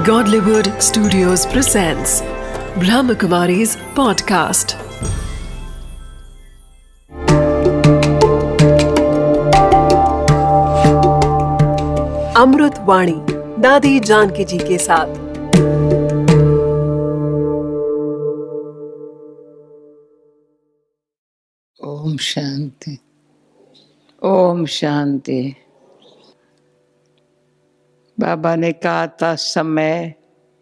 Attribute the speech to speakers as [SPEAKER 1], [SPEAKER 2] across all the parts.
[SPEAKER 1] Godlywood Studios presents Brahmakumari's podcast. अमृत वाणी दादी जानकी जी के साथ।
[SPEAKER 2] ओम शांति, ओम शांति। बाबा ने कहा था समय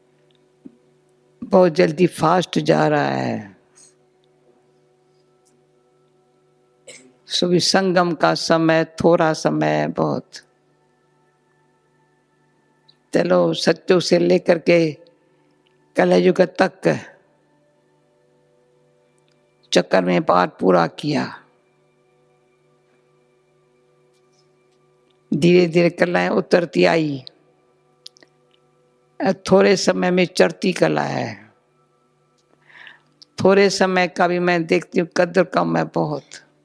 [SPEAKER 2] बहुत जल्दी फास्ट जा रहा है। सुबह संगम का समय थोड़ा समय है बहुत। चलो सच्चों से लेकर के कलयुग तक चक्कर में पाठ पूरा किया। धीरे धीरे कलाएं उतरती आई। थोड़े समय में चढ़ती कला है। थोड़े समय का भी मैं देखती हूँ कदर कम है बहुत।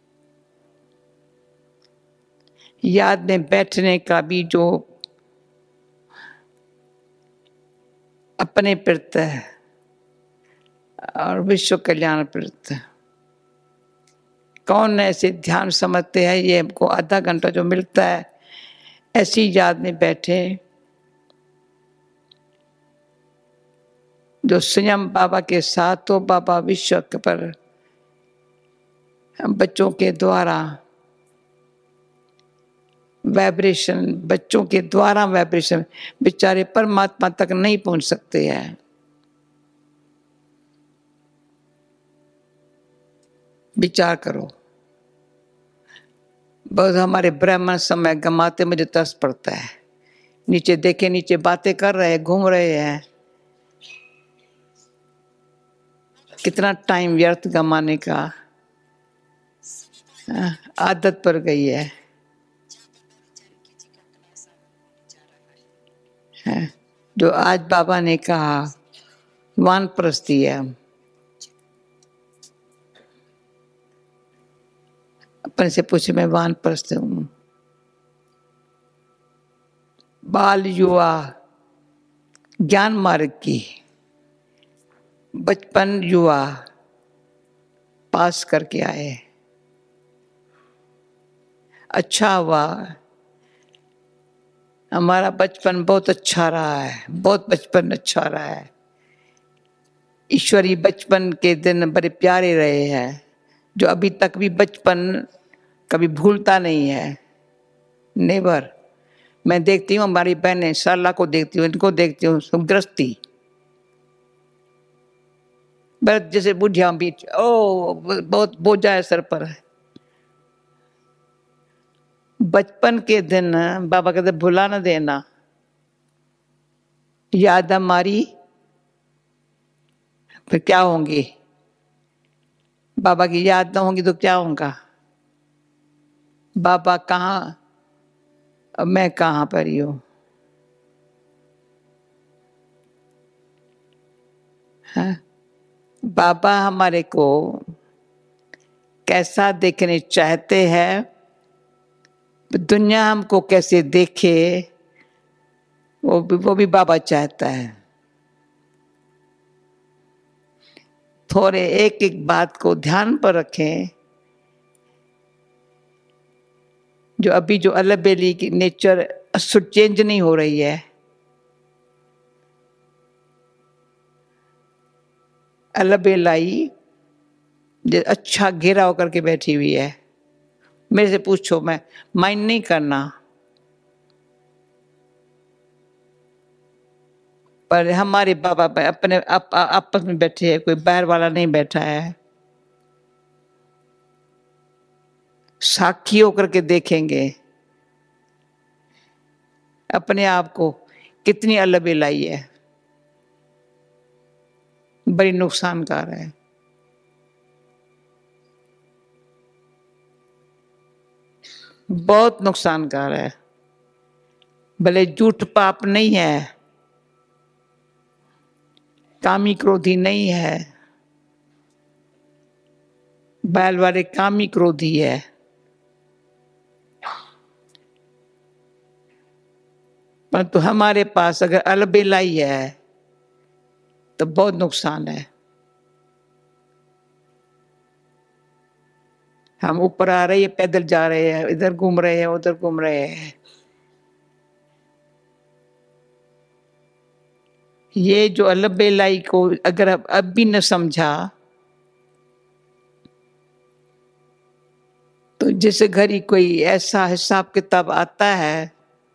[SPEAKER 2] याद में बैठने का भी जो अपने प्रति है और विश्व कल्याण प्रति, कौन ऐसे ध्यान समझते हैं। ये हमको आधा घंटा जो मिलता है ऐसी याद में बैठे, जो संयम बाबा के साथ तो बाबा विश्व पर बच्चों के द्वारा वाइब्रेशन, बच्चों के द्वारा वाइब्रेशन बेचारे परमात्मा तक नहीं पहुंच सकते हैं। विचार करो, बहुत हमारे ब्राह्मण समय गमाते मुझे तरस पड़ता है। नीचे देखे, नीचे बातें कर रहे हैं, घूम रहे हैं। कितना टाइम व्यर्थ गमाने का आदत पड़ गई है। जो आज बाबा ने कहा वानप्रस्थी है। अपने से पूछे, मैं वानप्रस्थ हूँ। बाल युवा ज्ञान मार्ग की, बचपन युवा पास करके आए। अच्छा हुआ, हमारा बचपन बहुत अच्छा रहा है, बहुत बचपन अच्छा रहा है। ईश्वरी बचपन के दिन बड़े प्यारे रहे हैं, जो अभी तक भी बचपन कभी भूलता नहीं है। नेवर। मैं देखती हूँ हमारी बहनें, सरला को देखती हूँ, इनको देखती हूँ, गृहस्थी बस जैसे बुढ़िया बीच, ओ बहुत बोझा है सर पर। बचपन के दिन बाबा कहते भुला न देना। याद हमारी फिर क्या होंगी। बाबा की याद ना होंगी तो क्या होगा। बाबा कहाँ और मैं कहाँ पर ही हूँ। बाबा हमारे को कैसा देखने चाहते हैं, दुनिया हमको कैसे देखे, वो भी बाबा चाहता है। थोड़े एक एक बात को ध्यान पर रखें। जो अभी जो अलबेली की नेचर चेंज नहीं हो रही है। अलबेलाई जो अच्छा घेरा होकर के बैठी हुई है। मेरे से पूछो, मैं माइंड नहीं करना, पर हमारे बाबा अपने आपस में बैठे हैं, कोई बाहर वाला नहीं बैठा है। साक्षी होकर के देखेंगे अपने आप को, कितनी अलबेलाई है, बड़ी नुकसानकार है। बहुत नुकसानकार है। भले झूठ पाप नहीं है, कामी क्रोधी नहीं है, बैल वाले कामी क्रोधी है। परंतु हमारे पास अगर अलबेलाई है तो बहुत नुकसान है। हम ऊपर आ रहे हैं, पैदल जा रहे हैं, इधर घूम रहे हैं, उधर घूम रहे हैं। ये जो अलबेलाई को अगर अब भी न समझा तो जिस घर ही कोई ऐसा हिसाब किताब आता है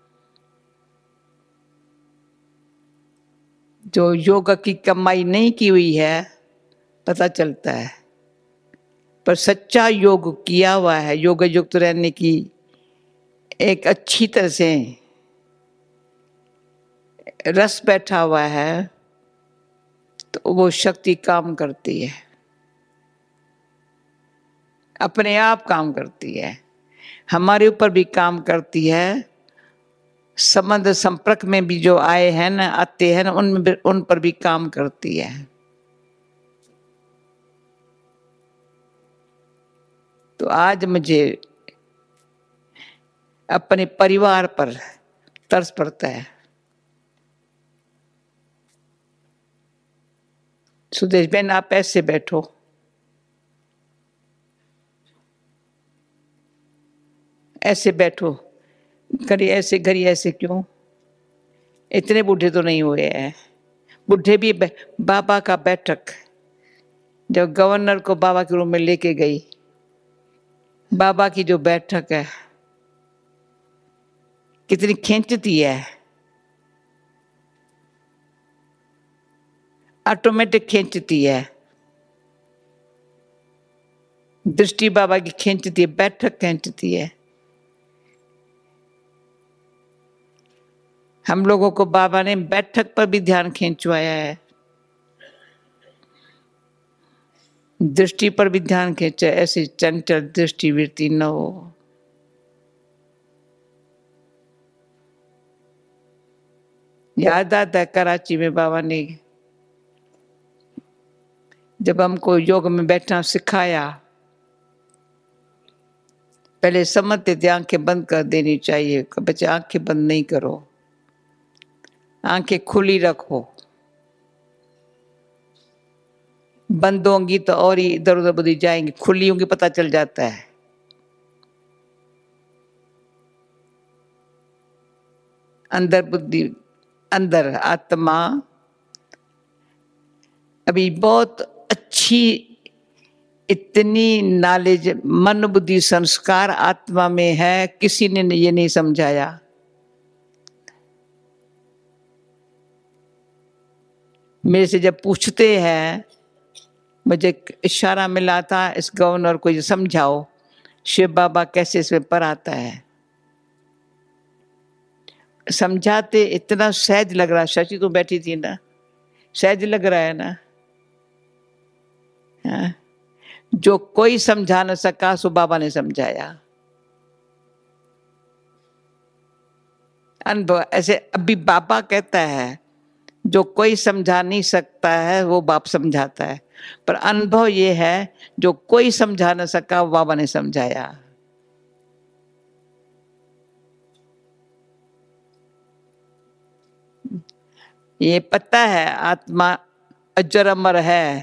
[SPEAKER 2] जो योग की कमाई नहीं की हुई है, पता चलता है। पर सच्चा योग किया हुआ है, योग युक्त रहने की एक अच्छी तरह से रस बैठा हुआ है, तो वो शक्ति काम करती है, अपने आप काम करती है, हमारे ऊपर भी काम करती है। संबंध संपर्क में भी जो आए हैं ना, आते हैं ना, उन पर भी काम करती है। तो आज मुझे अपने परिवार पर तरस पड़ता है। सुदेश बहन, आप ऐसे बैठो, ऐसे बैठो, करिए ऐसे, करिए ऐसे क्यों? इतने बूढ़े तो नहीं हुए हैं। बूढ़े भी बाबा का बैठक, जब गवर्नर को बाबा के रूम में लेके गई, बाबा की जो बैठक है कितनी खींचती है, ऑटोमेटिक खींचती है। दृष्टि बाबा की खींचती है, बैठक खींचती है। हम लोगों को बाबा ने बैठक पर भी ध्यान खींचवाया है, दृष्टि पर भी ध्यान खींचा। ऐसी चंचल दृष्टि वृत्ति न हो। याद आता है कराची में बाबा ने जब हमको योग में बैठना सिखाया, पहले समझते थे आंखें बंद कर देनी चाहिए। बच्चे आंखें बंद नहीं करो, आंखें खुली रखो। बंद होंगी तो और ही इधर उधर बुद्धि जाएंगी, खुली होंगी पता चल जाता है। अंदर बुद्धि, अंदर आत्मा अभी बहुत अच्छी, इतनी नॉलेज, मन बुद्धि संस्कार आत्मा में है, किसी ने ये नहीं समझाया। मेरे से जब पूछते हैं, मुझे इशारा मिला था इस गवर्नर को ये समझाओ शिव बाबा कैसे इसमें पर आता है। समझाते इतना सहज लग रहा। शशि तो बैठी थी ना, सहज लग रहा है ना। हाँ? जो कोई समझा न सका सो बाबा ने समझाया। अनुभव ऐसे अभी बाबा कहता है जो कोई समझा नहीं सकता है वो बाप समझाता है, पर अनुभव ये है जो कोई समझा न सका वो बाबा ने समझाया। ये पता है आत्मा अजर अमर है,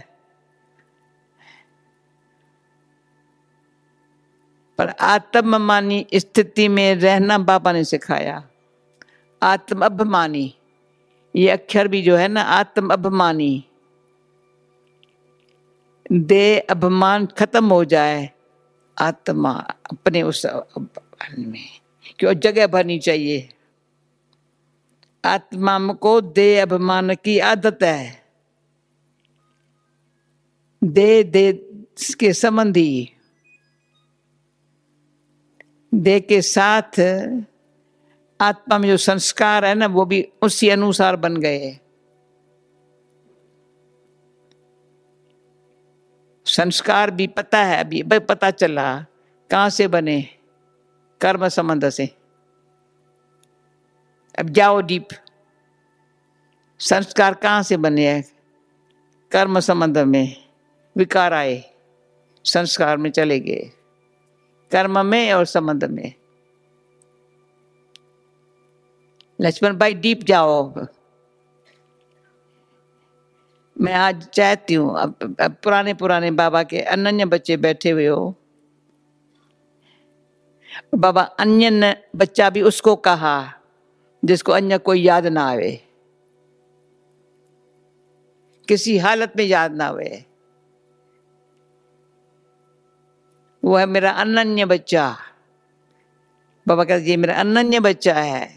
[SPEAKER 2] पर आत्ममानी स्थिति में रहना बाबा ने सिखाया। आत्म अभिमानी, ये अक्षर भी जो है ना, आत्म अभिमानी, देह अभिमान खत्म हो जाए, आत्मा अपने उस में क्यों जगह भरनी चाहिए। आत्मा को देह अभिमान की आदत है, देह के संबंधी, देह के साथ आत्मा में जो संस्कार है ना वो भी उसी अनुसार बन गए। संस्कार भी पता है, अभी पता चला कहां से बने, कर्म संबंध से। अब जाओ डीप, संस्कार कहां से बने हैं? कर्म संबंध में विकार आए, संस्कार में चले गए, कर्म में और संबंध में। लक्ष्मण भाई डीप जाओ। मैं आज चाहती हूँ, अब पुराने पुराने बाबा के अनन्य बच्चे बैठे हुए हो, बाबा अन्य बच्चा भी उसको कहा जिसको अन्य कोई याद ना आवे, किसी हालत में याद ना आवे, वो है मेरा अनन्य बच्चा। बाबा कहते ये मेरा अनन्य बच्चा है,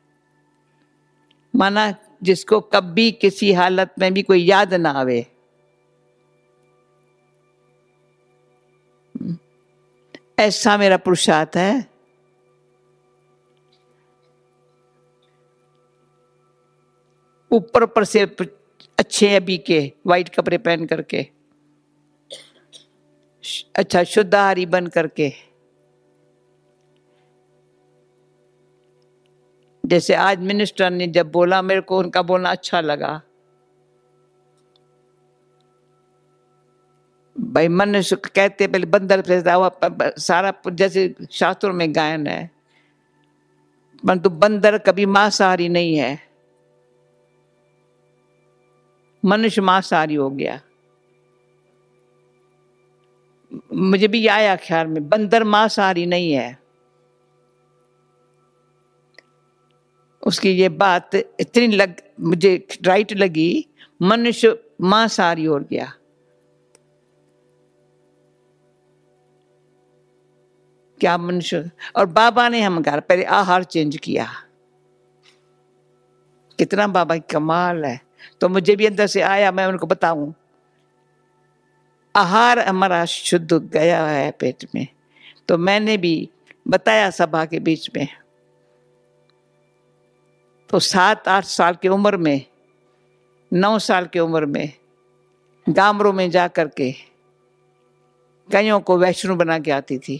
[SPEAKER 2] माना जिसको कभी किसी हालत में भी कोई याद ना आवे। ऐसा मेरा पुरुषार्थ है। ऊपर से अच्छे अभी के वाइट कपड़े पहन करके, अच्छा शुद्धाहारी बन करके, जैसे आज मिनिस्टर ने जब बोला, मेरे को उनका बोलना अच्छा लगा। भाई मनुष्य कहते पहले बंदर पैदा हुआ, सारा जैसे शास्त्रों में गायन है, परंतु बंदर कभी मांसाहारी नहीं है, मनुष्य मांसाहारी हो गया। मुझे भी आया ख्याल में, बंदर मांसाहारी नहीं है। उसकी ये बात इतनी मुझे राइट लगी, मनुष्य मांसाहारी हो गया। क्या मनुष्य, और बाबा ने हम घर पहले आहार चेंज किया, कितना बाबा की कमाल है। तो मुझे भी अंदर से आया, मैं उनको बताऊं, आहार हमारा शुद्ध गया है पेट में। तो मैंने भी बताया सभा के बीच में, तो 7-8 साल की उम्र में, 9 साल की उम्र में गामरों में जा करके कईयों को वैष्णो बना के आती थी।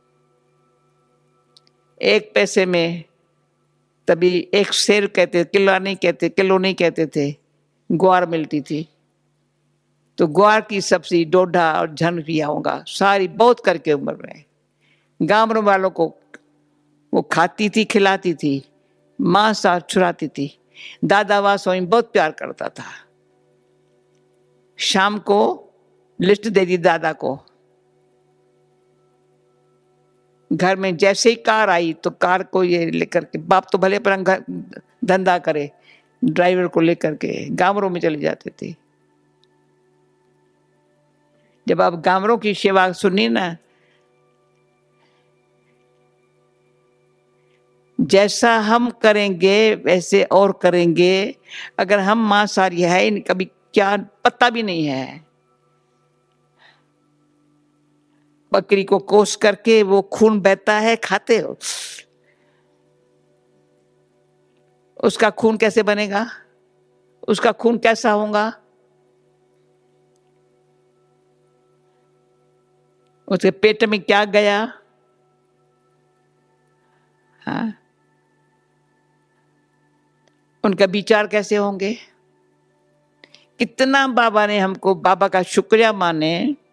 [SPEAKER 2] 1 पैसे में, तभी 1 सेर कहते, किलो नहीं कहते, किलो नहीं कहते थे, ग्वार मिलती थी। तो ग्वार की सब्जी, डोडा और झन पिया होगा, सारी बहुत करके उम्र में गामरों वालों को वो खाती थी, खिलाती थी, मांस छुड़ाती थी। दादा वासोई बहुत प्यार करता था। शाम को लिस्ट दे दी दादा को, घर में जैसे ही कार आई तो कार को ये लेकर के, बाप तो भले पर धंधा करे, ड्राइवर को लेकर के गामरों में चले जाते थे। जब आप गामरों की सेवा सुनी ना, जैसा हम करेंगे वैसे और करेंगे। अगर हम मांसाहारी है, कभी क्या पता भी नहीं है, बकरी को कोस करके वो खून बहता है, खाते हो, उसका खून कैसे बनेगा, उसका खून कैसा होगा, उसके पेट में क्या गया। हाँ, उनका विचार कैसे होंगे। कितना बाबा ने हमको, बाबा का शुक्रिया माने,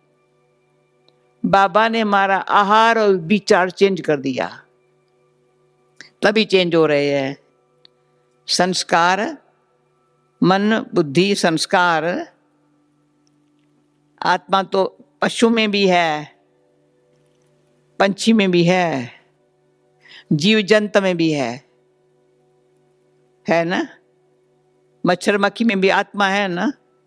[SPEAKER 2] बाबा ने हमारा आहार और विचार चेंज कर दिया, तभी चेंज हो रहे हैं। संस्कार, मन बुद्धि संस्कार, आत्मा तो पशु में भी है, पंछी में भी है, जीव जंतु में भी है ना। मच्छर मक्खी में भी आत्मा है ना।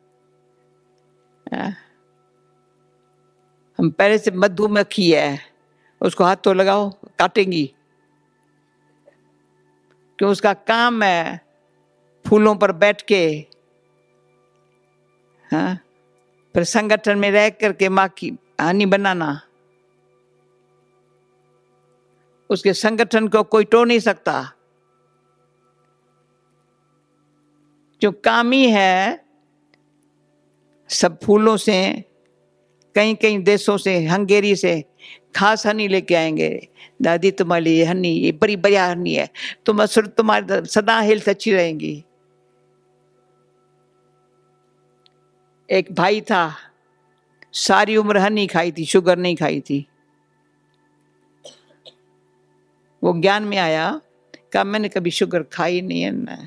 [SPEAKER 2] हम पहले से मधुमक्खी है, उसको हाथ तो लगाओ, काटेंगी क्यों, उसका काम है फूलों पर बैठ के, हाँ, फिर संगठन में रह करके माखी हनी बनाना। उसके संगठन को कोई तोड़ नहीं सकता, जो काम ही है। सब फूलों से, कई कई देशों से, हंगेरी से खास हनी लेके आएंगे। दादी तुम्हारे लिए हनी, ये बड़ी बढ़िया हनी है, तुम्हारी सदा हेल्थ अच्छी रहेगी। एक भाई था, सारी उम्र हनी खाई थी, शुगर नहीं खाई थी। वो ज्ञान में आया, कहा मैंने कभी शुगर खाई नहीं है ना,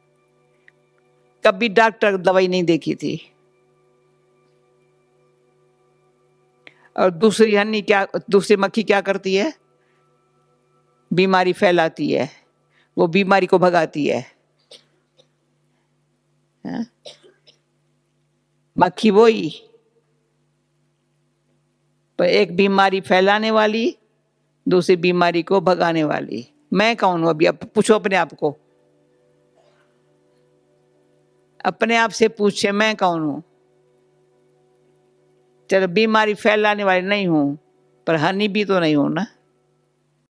[SPEAKER 2] कभी डॉक्टर दवाई नहीं देखी थी। और दूसरी हनी क्या, दूसरी मक्खी क्या करती है, बीमारी फैलाती है, वो बीमारी को भगाती है। मक्खी वही, पर एक बीमारी फैलाने वाली, दूसरी बीमारी को भगाने वाली। मैं कौन हूं? अभी अब पूछो अपने आप को, अपने आप से पूछे मैं कौन हूं। चलो बीमारी फैलाने वाली नहीं हूं, पर हनी भी तो नहीं हूं ना।